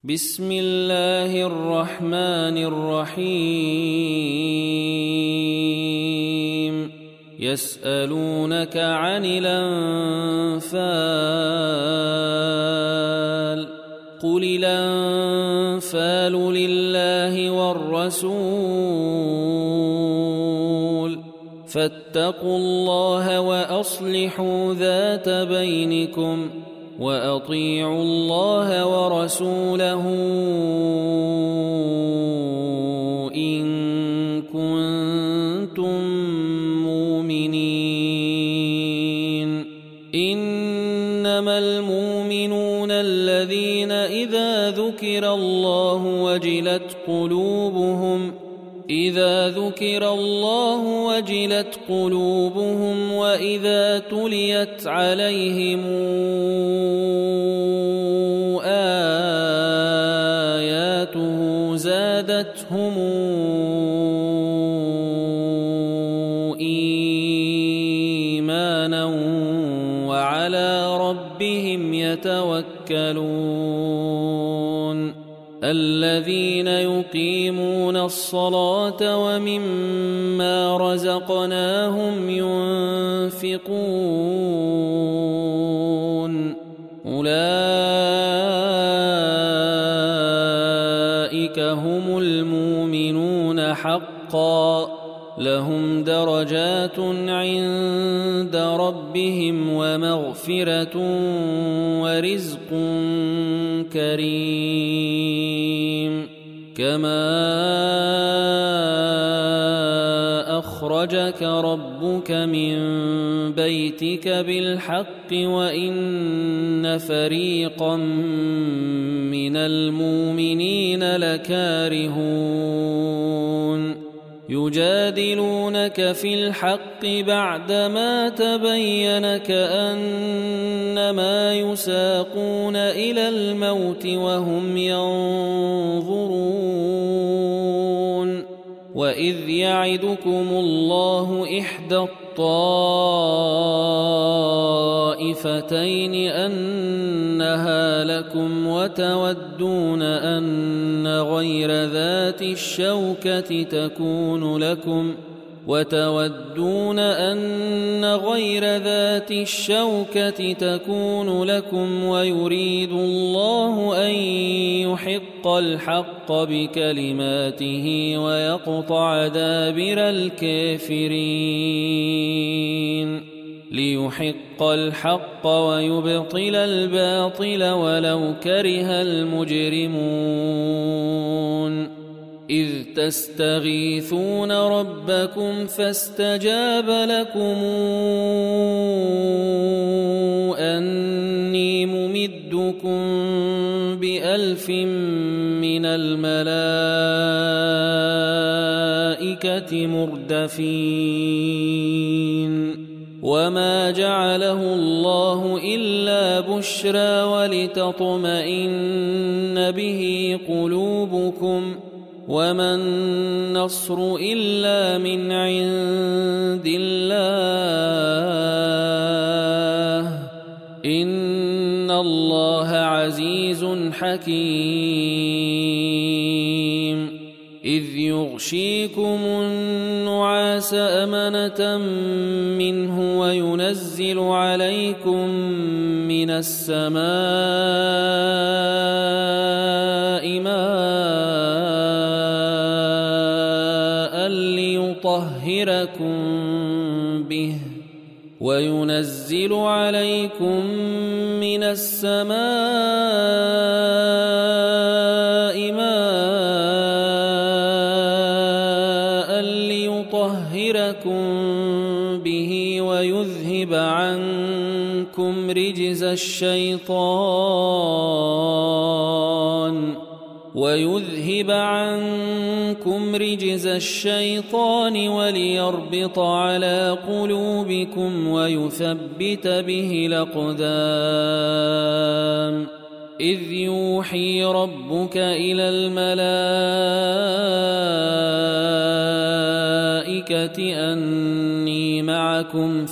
بسم الله الرحمن الرحيم يسألونك عن الأنفال قل الأنفال لله والرسول فاتقوا الله وأصلحوا ذات بينكم وأطيعوا الله ورسوله إن كنتم مؤمنين إنما المؤمنون الذين إذا ذكر الله وجلت قلوبهم وإذا تليت عليهم آياته زادتهم إيمانا وعلى ربهم يتوكلون الذين يقيمون الصلاة ومما رزقناهم ينفقون أولئك هم المؤمنون حقا لهم درجات عند ربهم ومغفرة ورزق كريم كما أخرجك ربك من بيتك بالحق وإن فريقا من المؤمنين لكارهون يجادلونك في الحق بعدما تبين كأنما يساقون إلى الموت وهم ينظرون وإذ يعدكم الله إحدى الطائفتين أنها لكم وتودون أن غير ذات الشوكة تكون لكم ويريد الله أن يحق الحق بكلماته ويقطع دابر الكافرين ليحق الحق ويبطل الباطل ولو كره المجرمون إذ تستغيثون ربكم فاستجاب لكم أني ممدكم ب1000 من الملائكة مردفين وما جعله الله إلا بشرى ولتطمئن به قلوبكم وما النصر إلا من عند الله إن الله عزيز حكيم إذ يغشيكم النعاس أمنة منه وينزل عليكم من السماء ماء ليطهركم به ويذهب عنكم رجز الشيطان وليربط على قلوبكم ويثبت به الأقدام إذ يوحي ربك إلى الملائكة أني معكم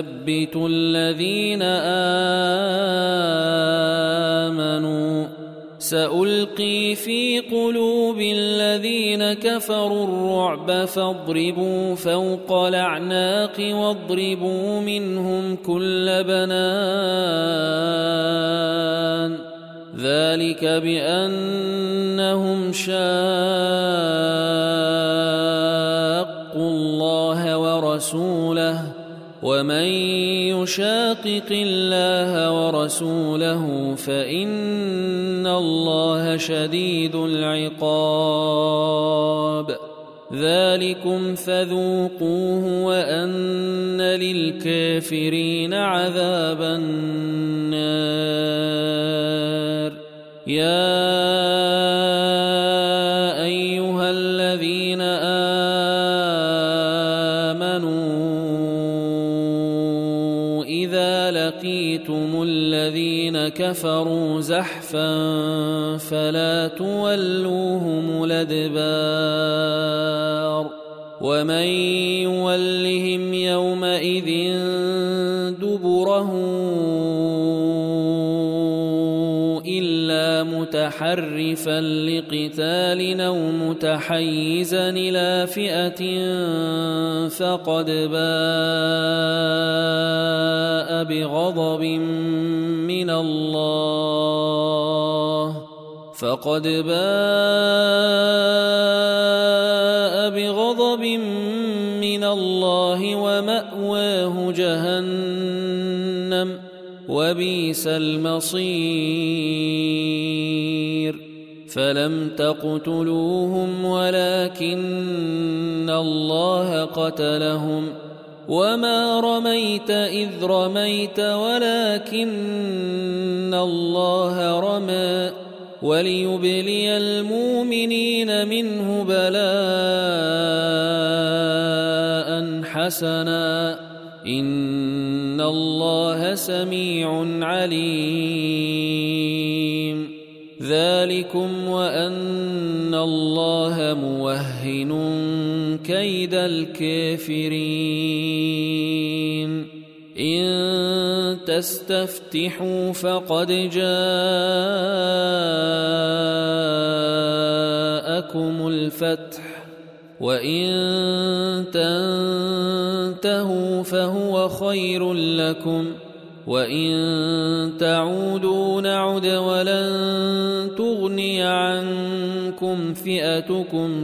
فثبتوا الذين آمنوا سألقي في قلوب الذين كفروا الرعب فاضربوا فوق الأعناق واضربوا منهم كل بنان ذلك بأنهم شاقوا الله ورسوله ومن يشاقق الله ورسوله فإن الله شديد العقاب ذلكم فذوقوه وأن للكافرين عذاب النار يا أيها الذين آمنوا إذا لقيتم الذين كفروا زحفا فلا تولوهم الأدبار ومن يولهم يومئذ دبره إلا متحرفا لقتال أو متحيزا إلى فئة فقد باء بغضب من الله ومأواه جهنم وبئس المصير فلم تقتلوهم ولكن الله قتلهم وما رميت إذ رميت ولكن الله رمى وليبلي المؤمنين منه بلاء حسنا إن الله سميع عليم ذلكم وأن الله موهن كيد الكافرين إن تستفتحوا فقد جاءكم الفتح وإن تنتهوا فهو خير لكم وإن تعودوا نعد ولن تغني عنكم فئتكم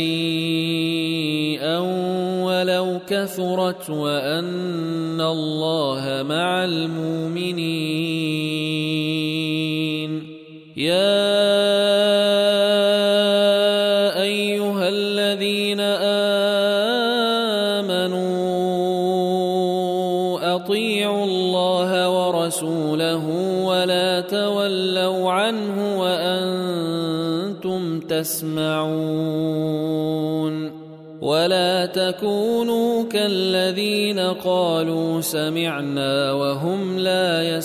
شيئا ولو كثرت وأن الله مع المؤمنين يا أيها الذين آمنوا أطيعوا الله ورسوله ولا تولوا عنه وأنتم تسمعون ولا تكونوا كالذين قالوا سمعنا وهم لا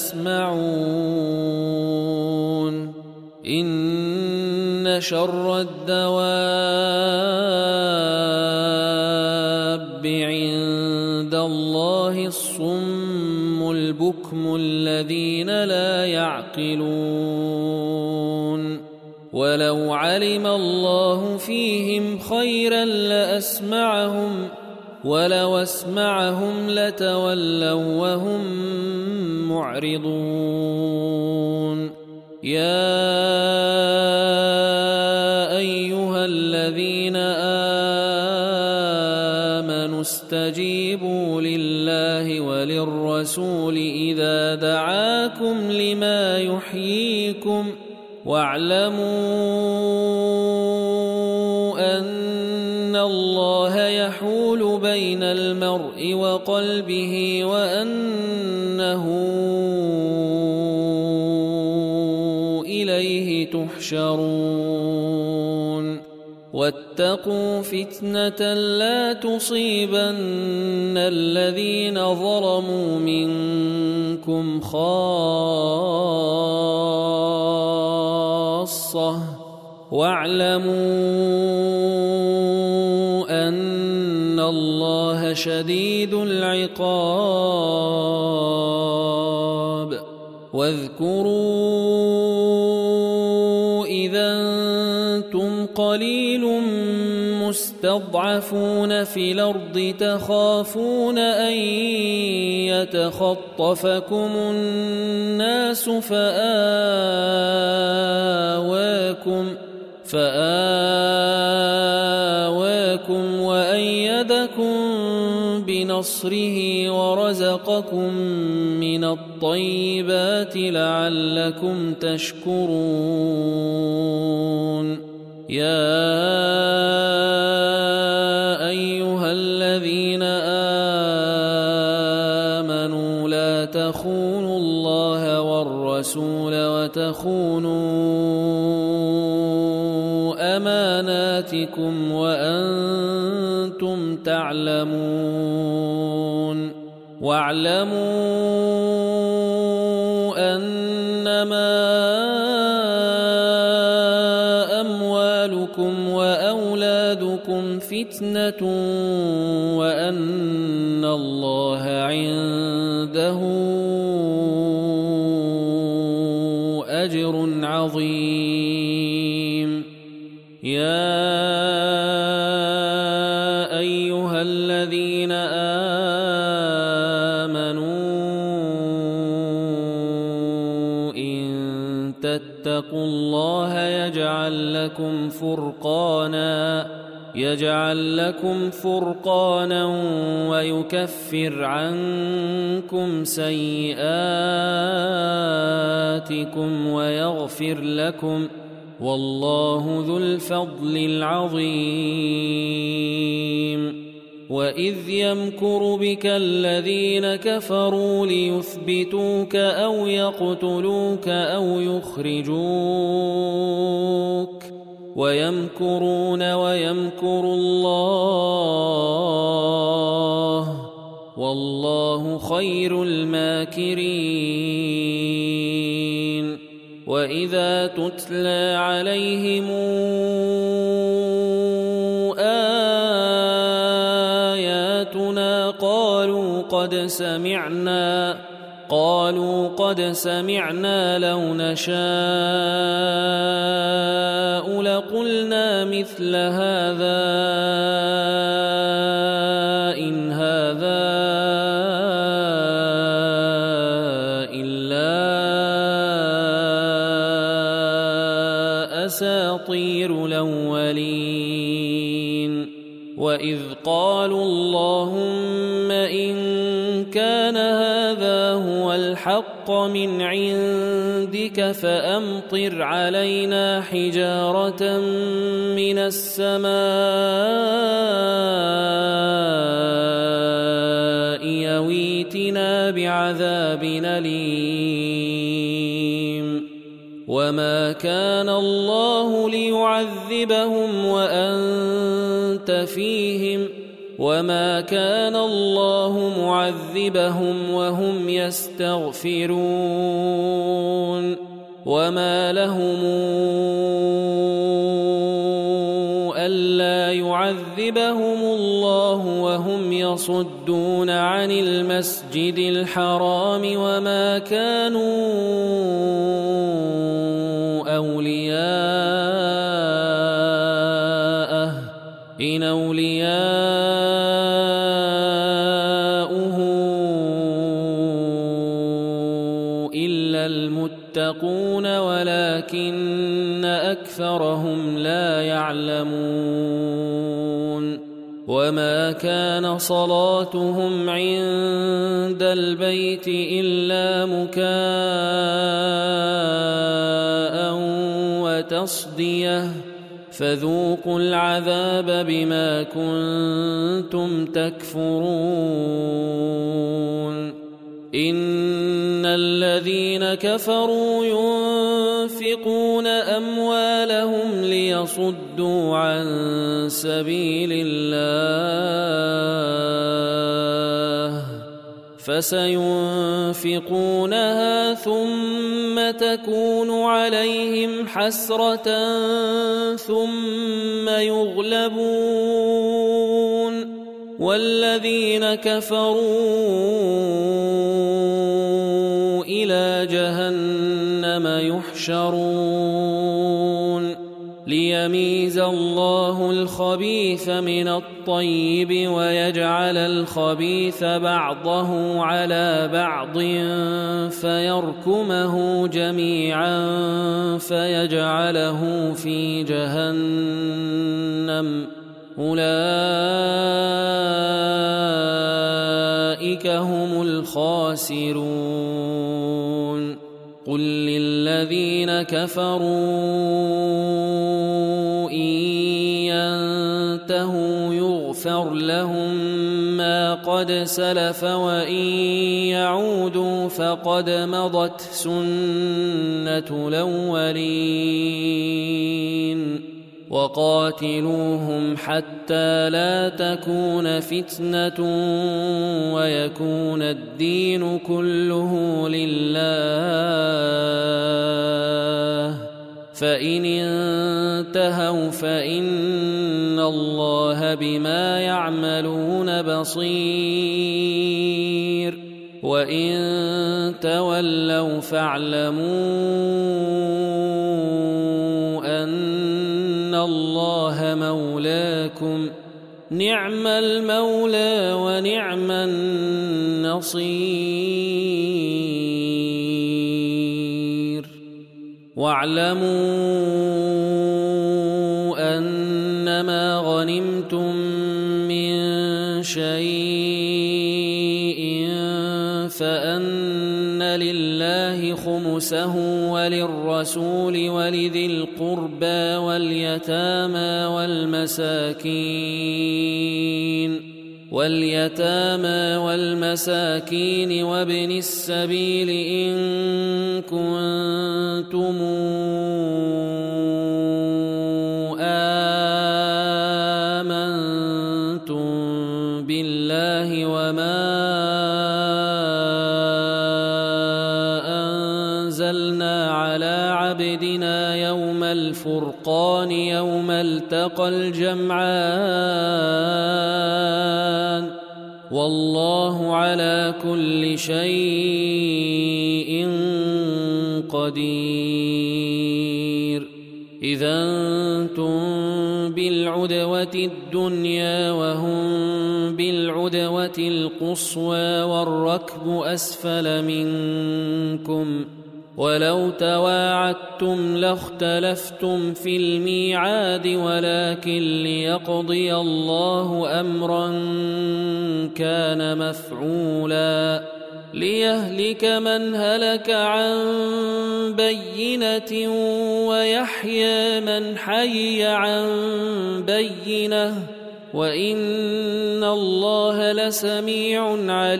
يسمعون إن شر الدواب عند الله الصم البكم الذين لا يعقلون ولو علم الله فيهم خيرا لأسمعهم ولو أسمعهم لتولوا وهم معرضون يا أيها الذين آمنوا استجيبوا لله وللرسول إذا دعاكم لما يحييكم واعلموا أن الله يحول بين المرء وقلبه وأنه إليه تحشرون واتقوا فتنة لا تصيبن الذين ظلموا منكم خاصة واعلموا أن الله شديد العقاب واذكروا إذا أنتم قليل مستضعفون في الأرض تخافون أن يتخطفكم الناس فآواكم وأيدكم بنصره ورزقكم من الطيبات لعلكم تشكرون يا أيها الذين آمنوا لا تخونوا الله والرسول وتخونوا أماناتكم وأنتم تعلمون واعلموا أنما أموالكم وأولادكم فتنة وأن الله عنده أجر عظيم يا أيها الذين آمنوا إن تتقوا الله يجعل لكم فرقانا ويكفر عنكم سيئاتكم ويغفر لكم والله ذو الفضل العظيم وإذ يمكر بك الذين كفروا ليثبتوك أو يقتلوك أو يخرجوك ويمكرون ويمكر الله والله خير الماكرين وإذا تتلى عليهم آياتنا قالوا قد سمعنا لو نشاء لقلنا مثل هذا إن هذا إلا أساطير الأولين وإذ قالوا اللهم إن كان هذا هو الحق من عندك فأمطر علينا حجارة من السماء يويتنا بعذاب أليم وما كان الله ليعذبهم وأنت فيهم وما كان الله معذبهم وهم يستغفرون وما لهم ألا يعذبهم الله وهم يصدون عن المسجد الحرام وما كانوا أولياءه إن أولياؤه إلا المتقون ولكن أكثرهم لا يعلمون وما كان صلاتهم عند البيت إلا مكاء وتصدية فذوقوا العذاب بما كنتم تكفرون إن الذين كفروا ينفقون أموالهم ليصدوا عن سبيل الله فسينفقونها ثم تكون عليهم حسرة ثم يغلبون والذين كفروا إلى جهنم يحشرون ليميز الله الخبيث من الطيب ويجعل الخبيث بعضه على بعض فيركمه جميعا فيجعله في جهنم أولئك هم الخاسرون قل للذين كفروا إن ينتهوا يغفر لهم ما قد سلف وإن يعودوا فقد مضت سنة الأولين وقاتلوهم حتى لا تكون فتنة ويكون الدين كله لله فإن انتهوا فإن الله بما يعملون بصير وإن تولوا فاعلموا أن الله مولاكم نعم المولى ونعم النصير واعلموا أنما غنمتم من شيء فأن لله خمسه وللرسول ولذي القربى واليتامى والمساكين وابن السبيل إن كنتم آمنتم بالله وما أنزلنا على عبدنا يوم الفرقان يوم التقى الجمعان والله على كل شيء قدير إذا أنتم بالعدوة الدنيا وهم بالعدوة القصوى والركب أسفل منكم ولو تواعدتم لاختلفتم في الميعاد ولكن ليقضي الله أمرا كان مفعولا ليهلك من هلك عن بينة ويحيى من حي عن بينة وإن الله لسميع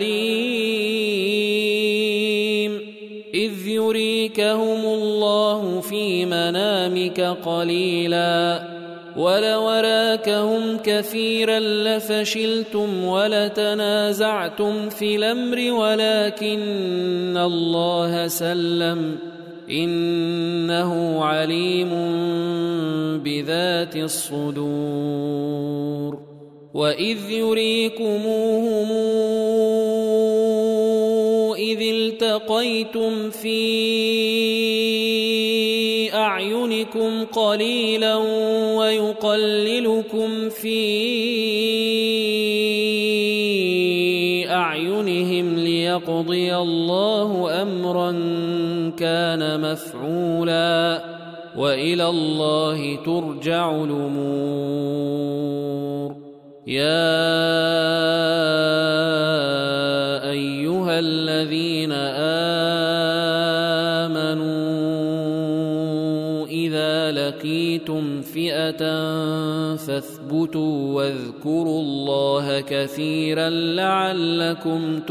عليم إذ يريكهم الله في منامك قليلا ولو أراكهم كثيرا لفشلتم ولتنازعتم في الأمر ولكن الله سلم إنه عليم بذات الصدور وإذ يريكموهم إذ التقيتم في أعينكم قليلا ويقللكم في أعينهم ليقضي الله أمرا كان مفعولا وإلى الله ترجع الأمور يا أيها الذين آمنوا إذا لقيتم فئة فاثبتوا واذكروا الله كثيرا لعلكم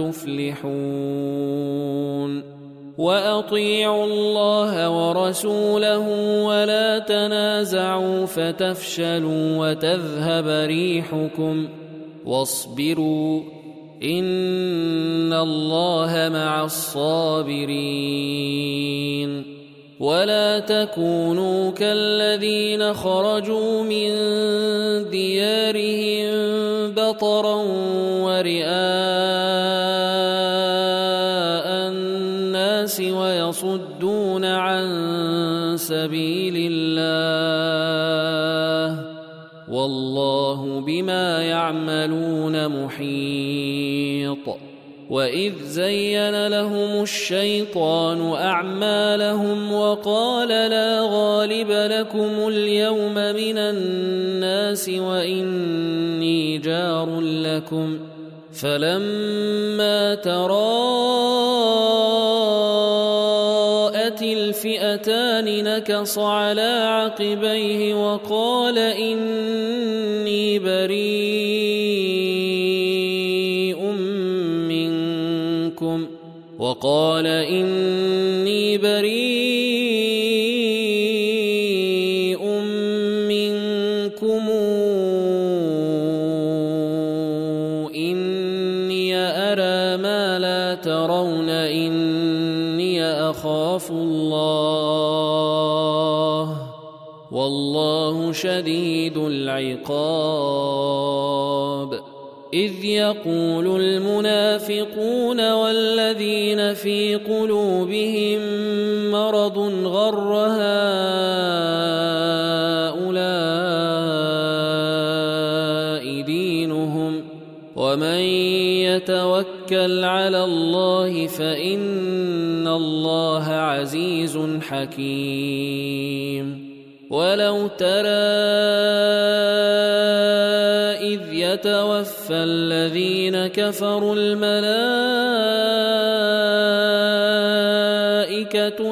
تفلحون وأطيعوا الله ورسوله ولا تنازعوا فتفشلوا وتذهب ريحكم واصبروا إن الله مع الصابرين ولا تكونوا كالذين خرجوا من ديارهم بطرا ورئاء الناس ويصدون عن سبيل الله والله بما يعملون محيط وإذ زين لهم الشيطان أعمالهم وقال لا غالب لكم اليوم من الناس وإني جار لكم فلما تراءت الفئتان نكص على عقبيه وقال إني بريء منكم إني أرى ما لا ترون إني أخاف الله والله شديد العقاب إذ يقول المنافقون والذين في قلوبهم مرض غر هؤلاء دينهم ومن يتوكل على الله فإن الله عزيز حكيم ولو ترى إذ يتوفى الذين كفروا الملائكة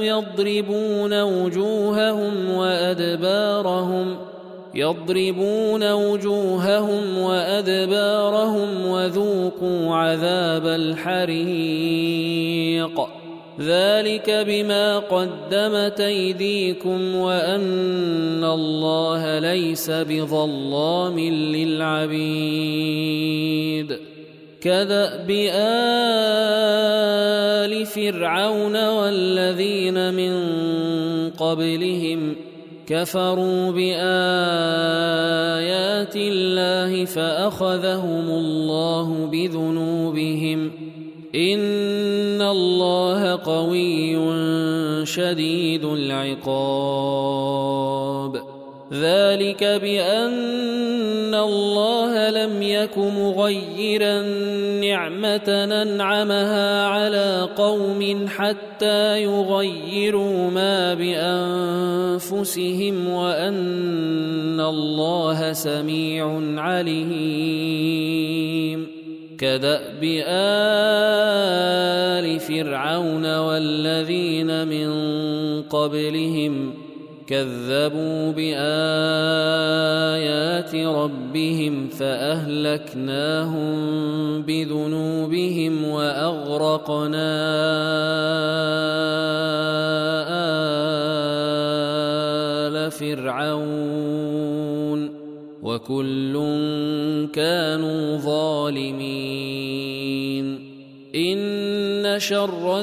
يضربون وجوههم وأدبارهم وذوقوا عذاب الحريق ذلك بما قدمت أيديكم وأن الله ليس بظلام للعبيد كدأب آل فرعون والذين من قبلهم كفروا بآيات الله فأخذهم الله بذنوبهم إن الله قوي شديد العقاب ذلك بأن الله لم يك مغيرا نعمة أنعمها على قوم حتى يغيروا ما بأنفسهم وأن الله سميع عليم كدأب آل فرعون والذين من قبلهم كذبوا بآيات ربهم فأهلكناهم بذنوبهم وأغرقنا آل فرعون وكل كانوا ظالمين إن شر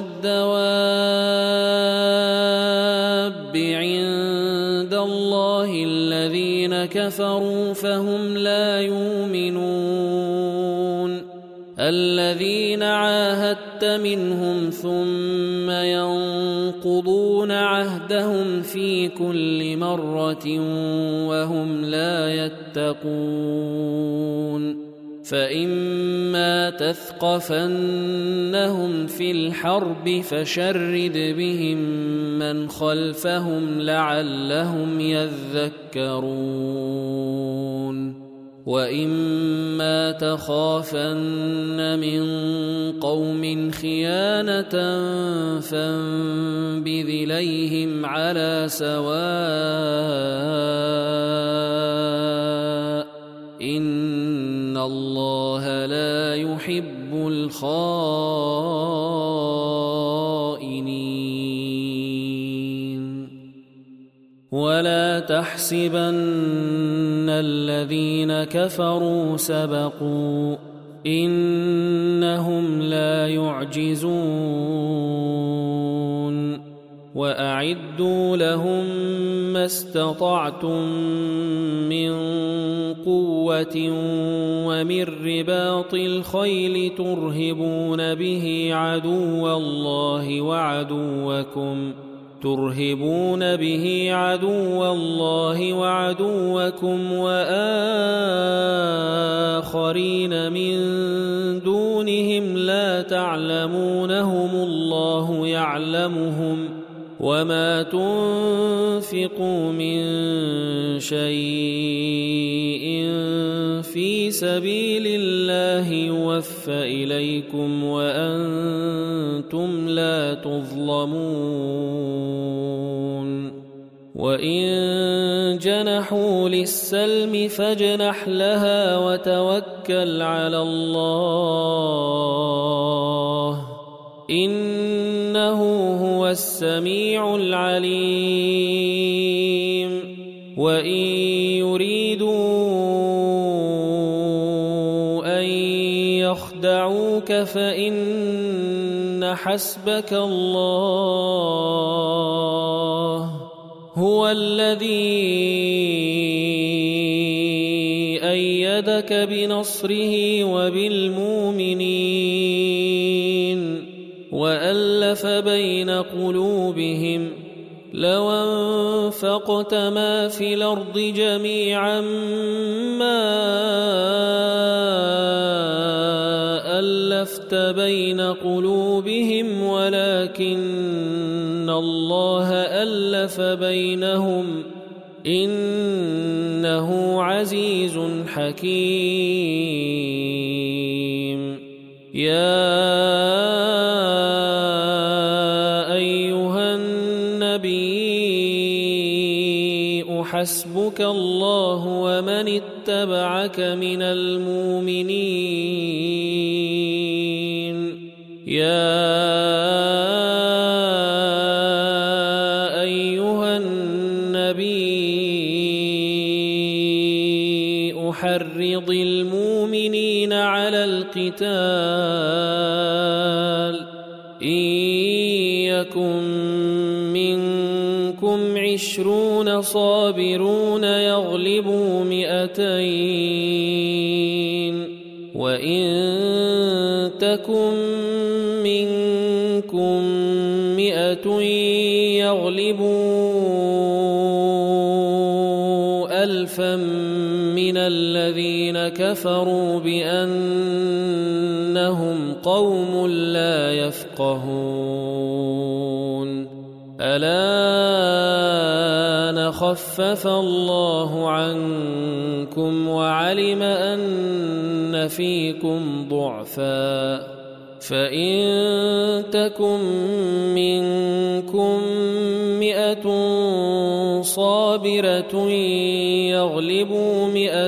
الدواب عند الله الذين كفروا فهم لا يؤمنون الذين عاهدت منهم ثم ينقضون عهدهم في كل مرة وهم لا يتقون فإما تثقفنهم في الحرب فشرد بهم من خلفهم لعلهم يذكرون وإما تخافن من قوم خيانة فانبذ إليهم على سواء إن الله لا يحب الخائنين ولا تحسبن الذين كفروا سبقوا إنهم لا يعجزون وأعدوا لهم ما استطعتم من قوة ومن رباط الخيل ترهبون به عدو الله ترهبون به عدو الله وعدوكم وآخرين من دونهم لا تعلمونهم الله يعلمهم وما تنفقوا من شيء في سبيل الله يوفى إليكم وأنتم لا تظلمون وإن جنحوا للسلم فاجنح لها وتوكل على الله إنه هو السميع العليم وإن يريدوا أن يخدعوك فإن حسبك الله هو الذي أيدك بنصره وبالمؤمنين وألف بين قلوبهم لو أنفقت ما في الأرض جميعا ما ألفت بين قلوبهم ولكن الله ألف بينهم إنه عزيز حكيم يا أيها النبي حسبك الله ومن اتبعك من المؤمنين يا أيها النبي حرض المؤمنين على القتال إن يكن منكم 20 صابرون يغلبوا 200 وإن تكن منكم 100 يغلبوا 1000 من الذين كفروا بأنهم قوم لا يفقهون الآن خفف الله عنكم وعلم أن فيكم ضعفا فإن تكن منكم 100 صابرة يغلبوا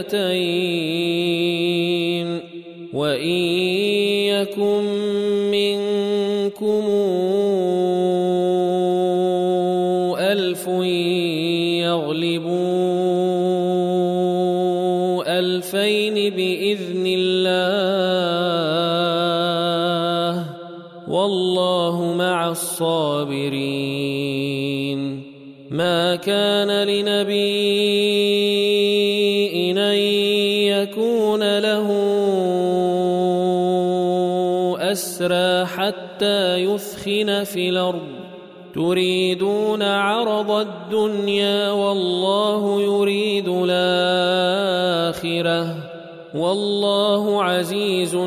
200 وإن يكن منكم 1000 يغلبوا 2000 بإذن الله والله مع الصابرين ما كان لنبي أن يكون له أسرى حتى يثخن في الأرض تريدون عرض الدنيا والله يريد الآخرة والله عزيز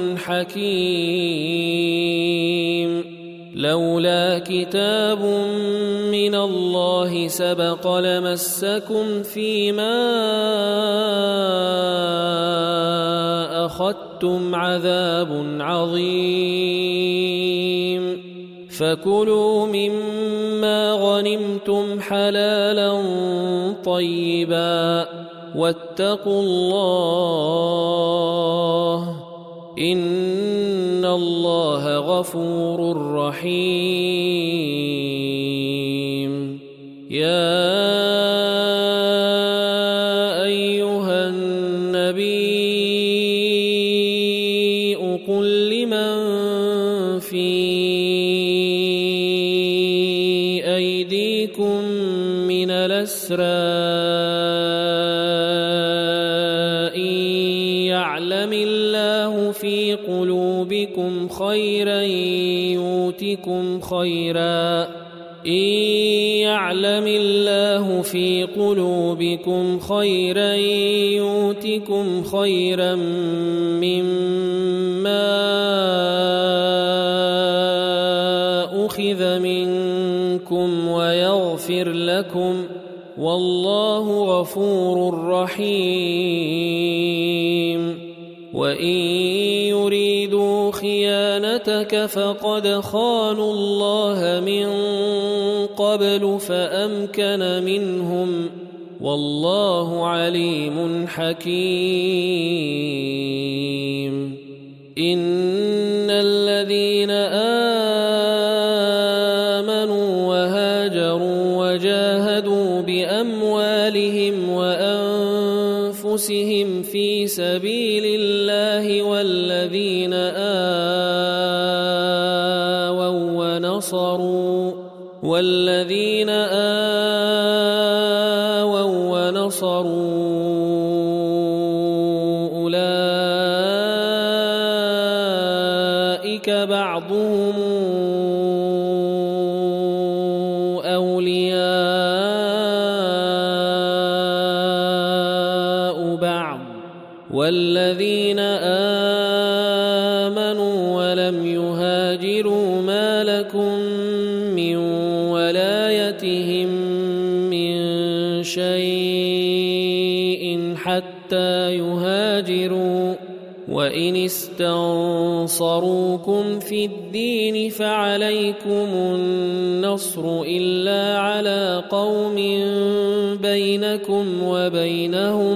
حكيم لولا كتاب من الله سبق لمسكم فيما أخذتم عذاب عظيم فكلوا مما غنمتم حلالا طيبا واتقوا الله إن الله غفور رحيم يا أيها النبي قل لمن في أيديكم من الأسرى يعلم الله في قلوبكم خيرا يؤتكم خيرا إن يعلم الله في قلوبكم خيرا يؤتكم خيرا مما أخذ منكم ويغفر لكم والله غفور رحيم وإن يريدوا خيانتك فقد خانوا الله من قبل فأمكن منهم والله عليم حكيم إن الذين آمنوا وهاجروا وجاهدوا بأموالهم وأنفسهم في سبيل الله والذين آووا ونصروا أولئك بعضهم أولياء بعض والذين آمنوا ولم يهاجروا ما لكم من ولايتهم من شيء حتى يهاجروا وإن استنصروكم في الدين فعليكم النصر إلا على قوم بينكم وبينهم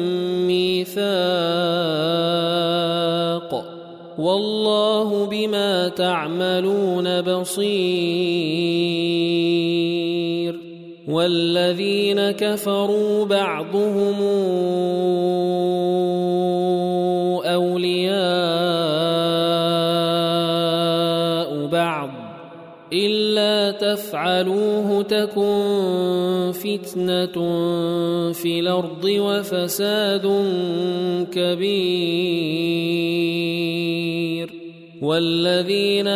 ميثاق والله بما تعملون بصير والذين كفروا بعضهم أولياء بعض إلا تفعلوه تكن فتنة في الأرض وفساد كبير والذين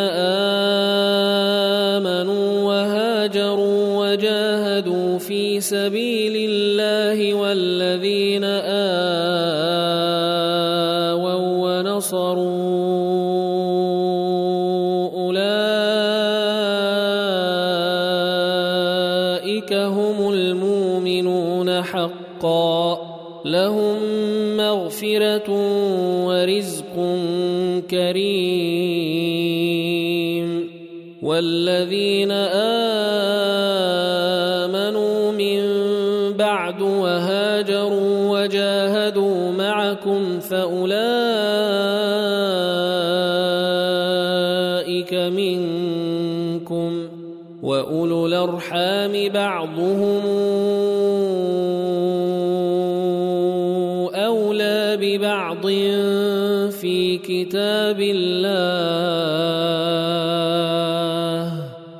آمنوا وهاجروا وجاهدوا في سبيل الله والذين آووا ونصروا أولئك هم المؤمنون حقا لهم مغفرة ورزق كريم والذين آمنوا من بعد وهاجروا وجاهدوا معكم فأولئك منكم وأولو الأرحام بعضهم أولى ببعض في كتاب الله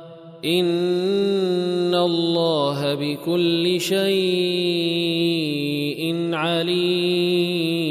إن الله بكل شيء عليم